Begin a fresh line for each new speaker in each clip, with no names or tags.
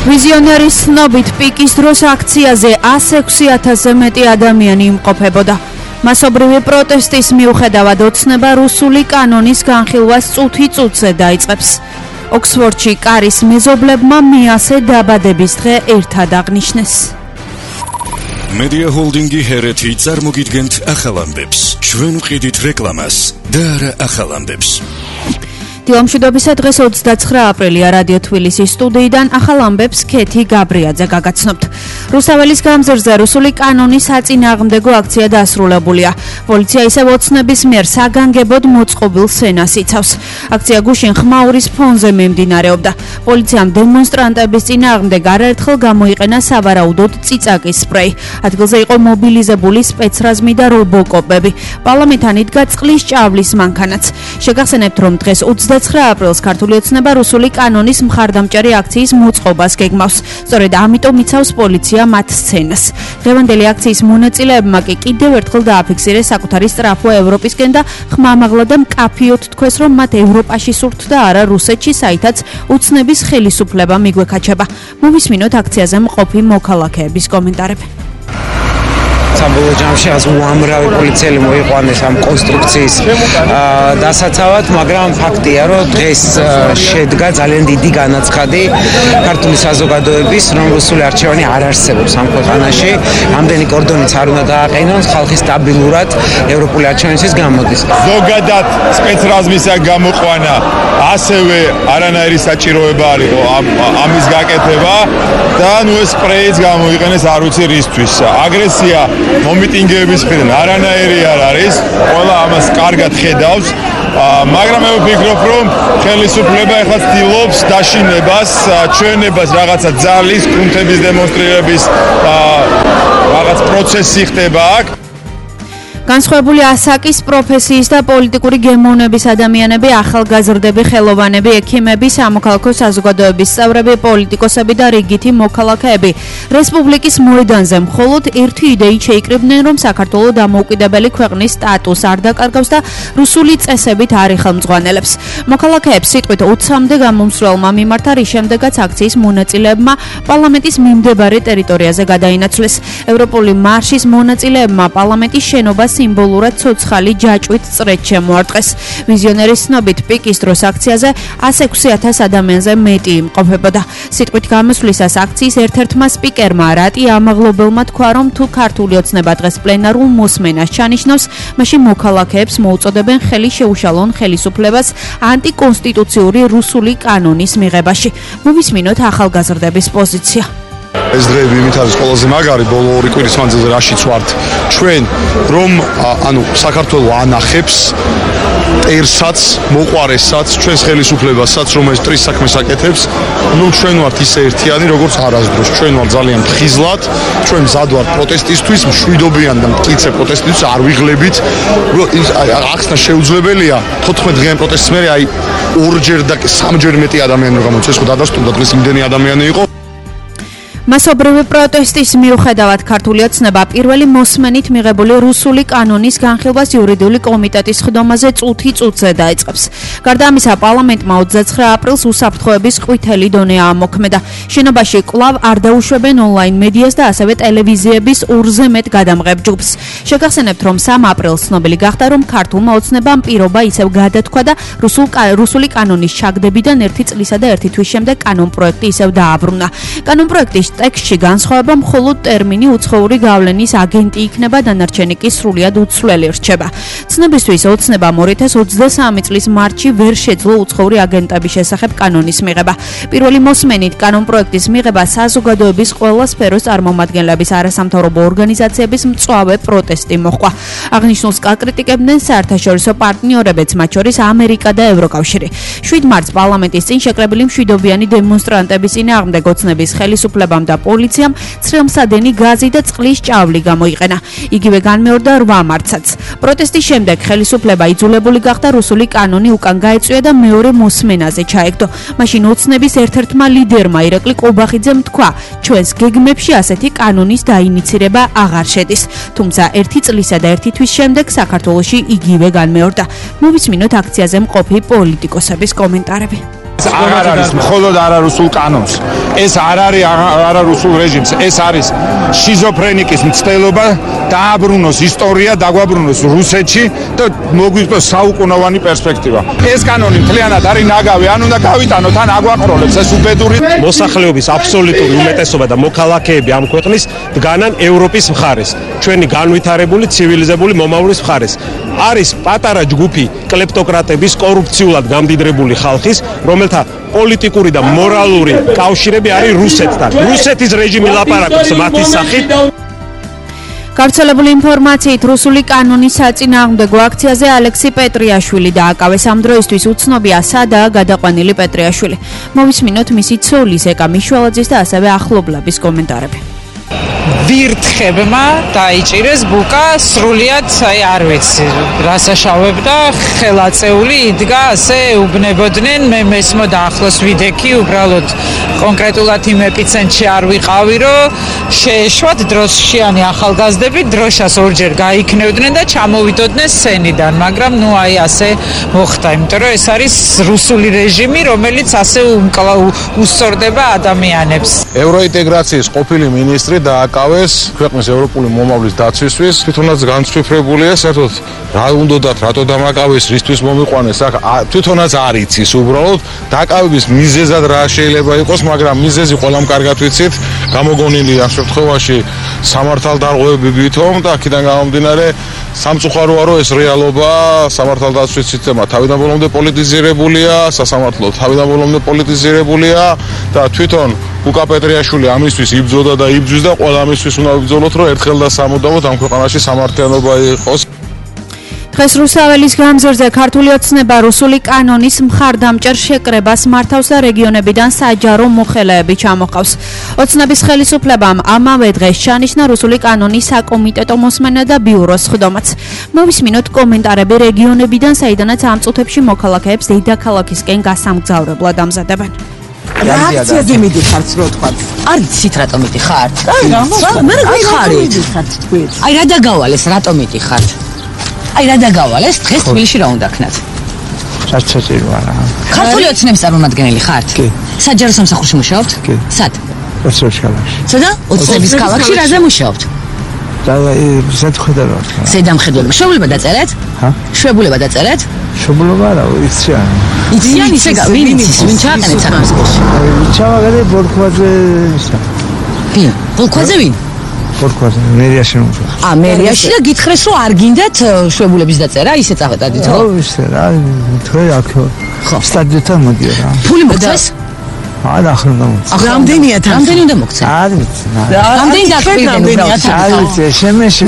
ვიზიონერის ცნობით პიკის დროს აქციაზე 106,000-ზე მეტი ადამიანი იმყოფებოდა. მასობრივი პროტესტის მიუხედავად ოცნება რუსული კანონის განხილვას წუთი წუთზე დაიწყებს. ოქსფორდში კარის მეზობლებმა მეასე დაბადების დღე ერთად აღნიშნეს.
Media Holdingi Hereti წარმოგიდგენთ ახალ ამბებს. ჩვენ ვყიდით რეკლამას და არა ახალ ამბებს.
დილამშვიდობისა დღეს 29 აპრილია რადიო თბილისის სტუდიიდან ახალ ამბებს ქეთი გაბრიაძე გაგაცნობთ. რუსაველის გამზირზე რუსული კანონის საწინააღმდეგო აქცია დასრულებულია. პოლიცია ისევ ოცნების მიერ საგანგებოდ მოწყობილ სენას იცავს. აქცია გუშინ ხმაურის ფონზე მიმდინარეობდა. პოლიციამ დემონსტრანტების წინააღმდეგ არაერთხელ გამოიყენა სავარაუდოდ წიწაკის სპრეი. ადგილზე იყო მობილიზებული სპეცრაზმი და რობოკოპები. პარლამენტთან იდგა წყლის ჭავლის მანქანაც. შეგახსენებთ, რომ დღეს 29 აპრილს ქართული ოცნება რუსული კანონის მხარდამჭერი აქციის მოწყობას გეგმავს. სწორედ ამიტომ იცავს პოლიცია მათ სცენას. დღევანდელი აქციის მონაწილეებმა კი კიდევ ერთხელ დააფიქსირეს საკუთარი სწრაფვა ევროპისკენ და ხმამაღლა და მკაფიოდ თქვეს, რომ მათ ევროპაში სურთ და არა რუსეთში, საითაც ოცნების ხელისუფლება მიგვექაჩება. მოვისმინოთ აქციაზე მყოფი მოქალაქეების კომენტარები.
საბოლოო ჯამში უამრავი პოლიციელი მოიყვანეს ამ კონსტრუქციის დასაცავად, მაგრამ ფაქტია, რომ დღეს შედგა ძალიან დიდი განაცხადი ქართული საზოგადოების, რომ რუსული არჩევანი არ არსებობს ამ ქვეყანაში. ამდენი კორდონიც არ უნდა დააყენონ, ხალხი სტაბილურად ევროპული არჩევნისთვის გამოდის.
ზოგადად სპეცრაზმისა გამოყვანა, ასევე არანაირი საჭიროება არ იყო ამის გაკეთება და ნუ ეს სპრეიც გამოიყენეს არ ვიცი რისთვის. აგრესია მომიტინგეების მხრიდან არანაირი არ არის, ყველა ამას კარგად ხედავს, მაგრამ მე ვფიქრობ, რომ ხელისუფლება ეხლა ცდილობს დაშინებას, ჩვენებას, რაღაცა ძალის, კუნთების დემონსტრირების რაღაც პროცესი ხდება აქ.
განსხვავებული ასაკის პროფესიის და პოლიტიკური გემოვნების ადამიანები, ახალგაზრდები, ხელოვანები, ექიმები, სამოქალაქო საზოგადოების წევრები, პოლიტიკოსები და რიგითი მოქალაქეები რესპუბლიკის მოედანზე მხოლოდ ერთი იდეით შეიკრიბნენ, რომ საქართველოს დამოუკიდებელი ქვეყნის სტატუსს არ დაკარგავს და რუსული წესებით არ იხელმძღვანელებს. მოქალაქეებს სიტყვით 20-მდე გამომსვლელმა მიმართა, რის შემდეგაც აქციის მონაწილეებმა პარლამენტის მიმდებარე ტერიტორიაზე გადაინაცვლეს. ევროპული მარშის მონაწილეებმა პარლამენტის შენობას სიმბოლურად ცოცხალი ჯაჭვით წრედ შემოარტყეს. ვიზიონერის ცნობით პიკის დროს აქციაზე 106,000 ადამიანზე მეტი იმყოფებოდა. სიტყვით გამოსვლისას აქციის ერთ-ერთმა სპიკერმა რატი ამაღლობელმა თქვა, რომ თუ ქართული ოცნება დღეს პლენარულ მოსმენას ჩანიშნავს, მაშინ მოქალაქეებს მოუწოდებენ ხელი შეუშალონ ხელისუფლებას ანტიკონსტიტუციური რუსული კანონის მიღებაში. მოვისმინოთ ახალგაზრდების პოზიცია.
ეს დღეები იმით არის ყველაზე მაგარი, ბოლო 2 კვირის მანძილზე რაშიც ვართ ჩვენ, რომ საქართველოს ანახებს ტერსაც, მოყვარესაც, ჩვენს ხელისუფლებასაც, რომ ეს ტრის საქმეს აკეთებს. ჩვენ ვართ ისე ერთიანი, როგორც არასდროს. ჩვენ ვართ ძალიან მთხიზლად, ჩვენ მზად ვართ პროტესტისთვის, მშვიდობიან და მტკიცე პროტესტისთვის არ ვიღლებით. ახსნა შეუძლებელია 14 დღიანი პროტესტის მერე 2-ჯერ და 3-ჯერ მეტი ადამიანი რომ გამოჩეს, ხო დადასტურდა დღეს იმდენი ადამიანი იყო.
მასობრივი პროტესტის მიუხედავად ქართული ოცნება პირველი მოსმენით მიღებული რუსული კანონის განხილვას იურიდიული კომიტეტის ხდომაზე წუთი წუთზე დაიწყებს. გარდა ამისა, პარლამენტმა 29 აპრილს უსაფრთხოების ყვითელი დონე ამოქმედა. შენობაში კვლავ არ დაუშვებენ ონლაინ მედიას და ასევე ტელევიზიების 2-ზე მეტ გადამღებ ჯგუფს. შეგახსენებთ, რომ 3 აპრილს ცნობილი გახდა, რომ ქართულმა ოცნებამ პირობა ისევ გადათქვა და რუსული კანონის ჩაგდებიდან 1 წლისა და 1 თვის შემდეგ კანონპროექტი ისევ დააბრუნა. კანონპროექტის ტექსტში განსხვავება მხოლოდ ტერმინი უცხოური გავლენის აგენტი იქნება, დანარჩენი კი სრულად უცვლელი რჩება. ცნობისთვის ოცნებამ 2023 წლის მარტში ვერ შეძლო უცხოური აგენტების შესახებ კანონის მიღება. პირველი მოსმენით კანონპროექტის მიღება საზოგადოების ყველა სფეროს წარმომადგენლების, არასამთავრობო ორგანიზაციების მწვავე პროტესტი მოჰყვა. აღნიშნულს კრიტიკებდნენ საერთაშორისო პარტნიორებიც, მათ შორის ამერიკა და ევროკავშირი. 7 მარტს პარლამენტის წინ შეკრებილი მშვიდობიანი დემონსტრანტების წინააღმდეგ ოცნების ხელისუფლებამ და პოლიციამ ცრემლსადენი გაზი და წყლის ჭავლი გამოიყენა. იგივე განმეორდა 8 მარტსაც. პროტესტის შემდეგ ხელისუფლება იძულებული გახდა რუსული კანონი უკან გაეწვია და მეორე მოსმენაზე ჩაეგდო. მაშინ ოცნების ერთ-ერთმა ლიდერმა ირაკლი კობახიძემ თქვა, ჩვენს გეგმებში ასეთი კანონის დაინიცირება აღარ შედის. თუმცა 1 წლისა და 1 თვის შემდეგ საქართველოში იგივე განმეორდა. მოვისმინოთ აქციაზე მყოფი პოლიტიკოსების კომენტარები.
არ არის მხოლოდ არარუსულ კანონს. ეს არ არის არარუსულ რეჟიმს, ეს არის შიზოფრენიკის მცდელობა, დააბრუნოს ისტორია, დაგვაბრუნოს რუსეთში და მოგვიწევს საუკუნოვანი პერსპექტივა. ეს კანონი მთლიანად არის ნაგავი, ან უნდა გავიტანოთ, ან აგვაყროლებს ეს უბედური
მოსახლეობის აბსოლუტური უმეტესობა და მოქალაქეები ამ ქვეყნის დგანან ევროპის მხარეს. ჩვენი განვითარებული ცივილიზებული მომავლის მხარეს. არის პატარა ჯგუფი კლეპტოკრატების კორუფციულად გამდიდრებული ხალხის, რომელთა პოლიტიკური და მორალური კავშირები არის რუსეთთან. რუსეთის რეჟიმი ლაპარაკობს მათი სახით.
გავრცელებული ინფორმაციით რუსული კანონის საწინააღმდეგო აქციაზე ალექსი პეტრიაშვილი დააკავეს. ამ დროისთვის უცნობია სადაა გადაყვანილი პეტრიაშვილი. მოვისმინოთ მისი ცოლის ეკა მიშველაძის და ასევე ახლობლების კომენტარები.
ვირთხებმა დაიჭირეს ბუკა სრულიად არ ვიცი რასაშავებდა ხელაწეული იდგა ასე უბნებოდნენ მე მესმოდა ახლოს ვიდექი უბრალოდ კონკრეტულად იმ ეპიცენტრში არ ვიყავი რომ შეეშვათ დროშიანი ახალგაზრდები დროშას ორჯერ გაიქნევდნენ და ჩამოვიდოდნენ სცენიდან მაგრამ ნუ აი ასე მოხდა იმიტომ რომ ეს არის რუსული რეჟიმი რომელიც ასე უსწორდება ადამიანებს
ევროინტეგრაციის ყოფილი მინისტრი დააკავეს ქვეყნის ევროპული მომავლის დაცვისთვის თვითონაც განცვიფრებულია საერთოდ რა უნდათ რატო დამაკავეს რისთვის მომიყვანეს აქ თვითონაც არ იცის უბრალოდ დაკავების მიზეზად რა შეიძლება იყოს მაგრამ მიზეზი ყველამ კარგად ვიცით გამოგონილი ამ შემთხვევაში სამართალდარღვევები ვითომ და აქედან გამომდინარე სამწუხაროა რომ ეს რეალობა სამართალდაცვის სისტემა თავიდან ბოლომდე პოლიტიზირებულია სასამართლო თავიდან ბოლომდე პოლიტიზირებულია და თვითონ ბუკა პეტრიაშვილი ამისთვის იბრძოდა და იბრძვის და ყველა ამისთვის უნდა იბრძოლოთ რომ ერთხელ და სამუდამოდ ამ ქვეყანაში სამართლიანობა იყოს.
დღეს რუსაველის გამზირზე ქართული ოცნება რუსული კანონის მხარდამჭერ შეკრებას მართავს და რეგიონებიდან საჯარო მოხელეები ჩამოყავს. ოცნების ხელისუფლებამ ამავე დღეს ჩანიშნა რუსული კანონის საკომიტეტო მოსმენა და ბიუროს სხდომაც. მოვისმინოთ კომენტარები რეგიონებიდან, საიდანაც ამ წუთებში მოქალაქეებს დედაქალაქისკენ გასამგზავრებლად ამზადებენ.
რეაქციაზე მიდიხართ რო თქვათ.
არ იცით რატომ მიდიხართ? მე რა გიხარით? აი რა დაგავალეს რატომ მიდიხართ? აი რა დაგავალეს დღეს თბილისში რა უნდა ქნათ?
საჭირო არა.
ქართული ოცნების წარმომადგენელი ხართ?
კი.
საჯარო სამსახურში მუშაობთ?
კი.
სად?
ოცნების ქალაქში.
სადა? ოცნების ქალაქში რაზე მუშაობთ?
და ზედმხედველად.
ზედამხედველობა. შვებულება დაწერეთ?
ჰა?
შვებულება დაწერეთ?
შვებულება არა, იციან.
იციან ისე ვინ იცის? ვინ ჩააყენეთ სახელმწიფოში?
ჩავაგდე ბორქვაძე ისა.
ვინ? ბორქვაძე ვინ?
ბორქვაძე მერიაში მუშაობს.
მერიაში და გითხრეს რომ არ გინდათ შვებულების დაწერა, ისე წავედით ხო?
ხო, ისე რა, თქვენ აქ სტადიონთან მოდიო რა.
ფული მოგცეს?
არა, ახლა უნდა მოგცეს.
რამდენია თან?
რამდენი უნდა მოგცეს?
არ ვიცი.
რამდენი დაკვირდნენ უბრალოდ?
არ ვიცი, შემეში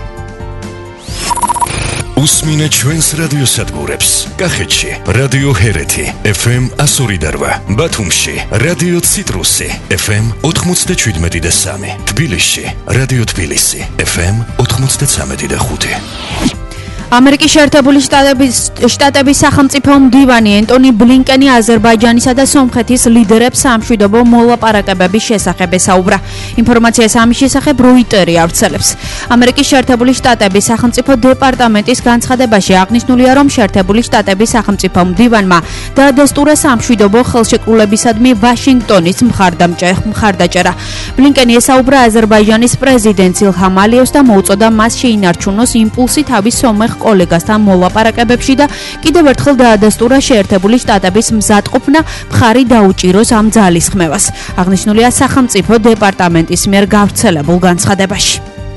უსმინე ჩვენს რადიოსადგურებს. კახეთში რადიო ჰერეთი FM 102.8, ბათუმში რადიო ციტრუსი FM 97.3, თბილისში რადიო თბილისი FM 93.5.
ამერიკის შეერთებული შტატების სახელმწიფო მდივანი ენტონი ბლინკენი აზერბაიჯანისა და სომხეთის ლიდერებს სამშვიდობო მოლაპარაკებების შესახებ ესაუბრა. ინფორმაციას ამის შესახებ როიტერი ავრცელებს. ამერიკის შეერთებული შტატების სახელმწიფო დეპარტამენტის განცხადებაში აღნიშნულია, რომ შეერთებული შტატების სახელმწიფო მდივანმა დაადასტურა სამშვიდობო ხელშეკრულებისადმი ვაშინგტონის მხარდაჭერა. ბლინკენი ესაუბრა აზერბაიჯანის პრეზიდენტს ილჰამ ალიევს და მოუწოდა მას შეინარჩუნოს იმპულსი თავის სომეხ კოლეგასთან მოლაპარაკებებში და კიდევ ერთხელ დაადასტურა შეერთებული შტატების მზადყოფნა მხარი დაუჭიროს ამ ძალისხმევას. აღნიშნულია სახელმწიფო დეპარტამენტის მიერ გავრცელებულ განცხადებაში.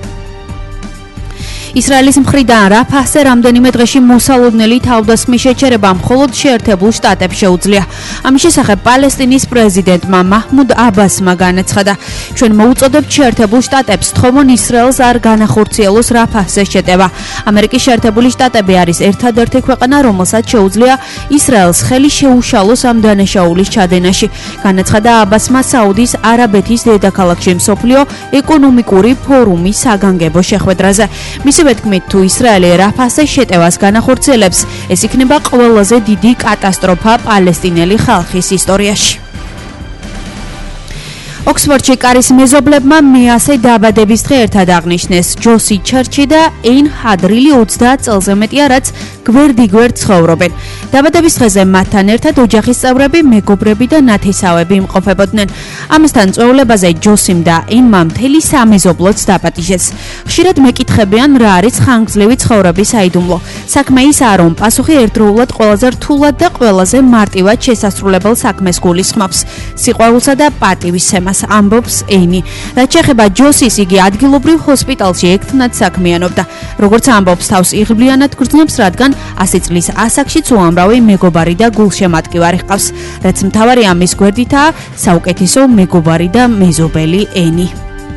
ისრაელის მხრიდან რაფահზე რამდენიმე დღეში მოსალოდნელი თავდასხმის შეჩერება მხოლოდ შეერთებულ შტატებს შეუძლია. ამის შესახებ პალესტინის პრეზიდენტმა მაჰმუდ აბასმა განაცხადა, ჩვენ მოუწოდებთ შეერთებულ შტატებს თხოვონ ისრაელს არ განახორციელოს რაფահზე შეტევა. ამერიკის შეერთებული შტატები არის ერთადერთი ქვეყანა, რომელსაც შეუძლია ისრაელს ხელი შეუშალოს ამ დანაშაულის ჩადენაში. განაცხადა აბასმა საუდის არაბეთის დედაქალაქში მსოფლიო ეკონომიკური ფორუმის საგანგებო შეხვედრაზე. მისი თქმით, თუ ისრაელი რაფահზე შეტევას განახორციელებს, ეს იქნება ყველაზე დიდი კატასტროფა პალესტინელი ხალხის ისტორიაში. ოქსფორდში კარის მეზობლებმა მეასე დაბადების დღე ერთად აღნიშნეს. ჯოსი ჩერჩი და ეინ ჰადრილი 30 წელზე მეტია, რაც გვერდიგვერდ ცხოვრობენ. დაბადების დღეზე მათთან ერთად ოჯახის წევრები, მეგობრები და ნათესავები იმყოფებოდნენ. ამასთან წვეულებაზე ჯოსიმ და ეინმა მთელი სამეზობლოც დაპატიჟეს. ხშირად მეკითხებიან, რა არის ხანგრძლივი ცხოვრების საიდუმლო. საქმე ისაა, რომ პასუხი ერთდროულად ყველაზე რთულად და ყველაზე მარტივად შესასრულებელ საქმეს გულისხმობს. სიყვარულსა და პატივისცემას ამბობს ეინი. რაც შეეხება ჯოსის, იგი ადგილობრივ ჰოსპიტალში ექთნად საქმიანობდა. როგორც ამბობს, თავს იღბლიანად გრძნობს, რადგან 100 წლის ასაკშიც უამრავი მეგობარი და გულშემატკივარი ჰყავს. რაც მთავარია მის გვერდითაა საუკეთესო მეგობარი და მეზობელი ეინი.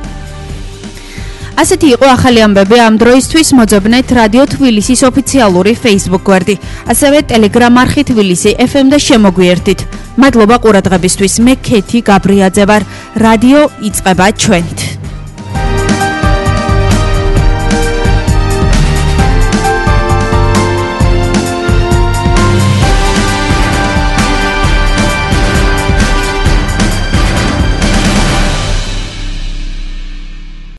ასეთი იყო ახალი ამბები ამ დროისთვის. მოძებნეთ რადიო თბილისის ოფიციალური Facebook გვერდი, ასევე Telegram არხი თბილისი FM და შემოგვიერთდით. მადლობა ყურადღებისთვის. მე ქეთი გაბრიაძე ვარ. რადიო იწყება ჩვენით.